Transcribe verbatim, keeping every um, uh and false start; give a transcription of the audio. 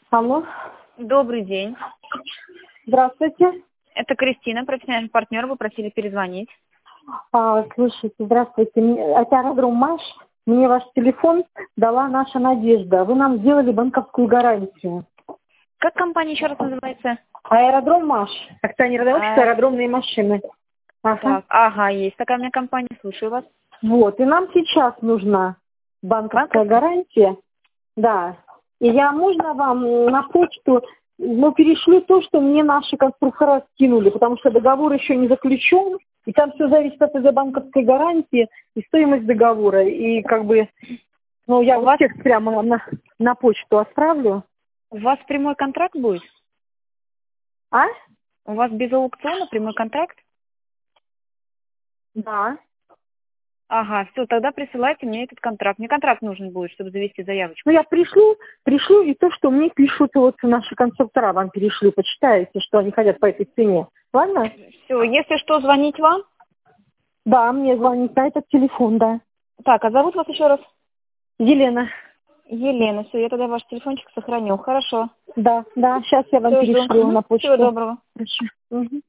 Алло. Добрый день. Здравствуйте. Это Кристина, профессиональный партнер. Вы просили перезвонить. А, слушайте, здравствуйте. Мне- Это аэродром Маш. Мне ваш телефон дала наша Надежда. Вы нам сделали банковскую гарантию. Как компания еще раз называется? Аэродром Маш. Акционерное общество А, аэродромные машины. Ага. Так, ага, есть такая у меня компания. Слушаю вас. Вот. И нам сейчас нужна банковская Банковская? гарантия. Да. И я, можно вам на почту, ну, перешлю то, что мне наши конструктора скинули, потому что договор еще не заключен, и там все зависит от этой банковской гарантии и стоимость договора. И как бы, ну, я У вот вас, текст прямо вам на, на почту отправлю. у вас прямой контракт будет? А? У вас без аукциона прямой контракт? Да. Ага, все, тогда присылайте мне этот контракт. Мне контракт нужен будет, чтобы завести заявочку. Ну, я пришлю, пришлю и то, что мне пишут вот наши конструктора, вам перешлю, почитаете, что они хотят по этой цене. Ладно? Все, если что, звонить вам. Да, мне звонить на этот телефон, да. Так, а зовут вас еще раз? Елена. Елена. Все, я тогда ваш телефончик сохраню. Хорошо. Да, да, сейчас я вам Все, жду. перешлю на Мгм. Всего почту. доброго. Хорошо. Мгм.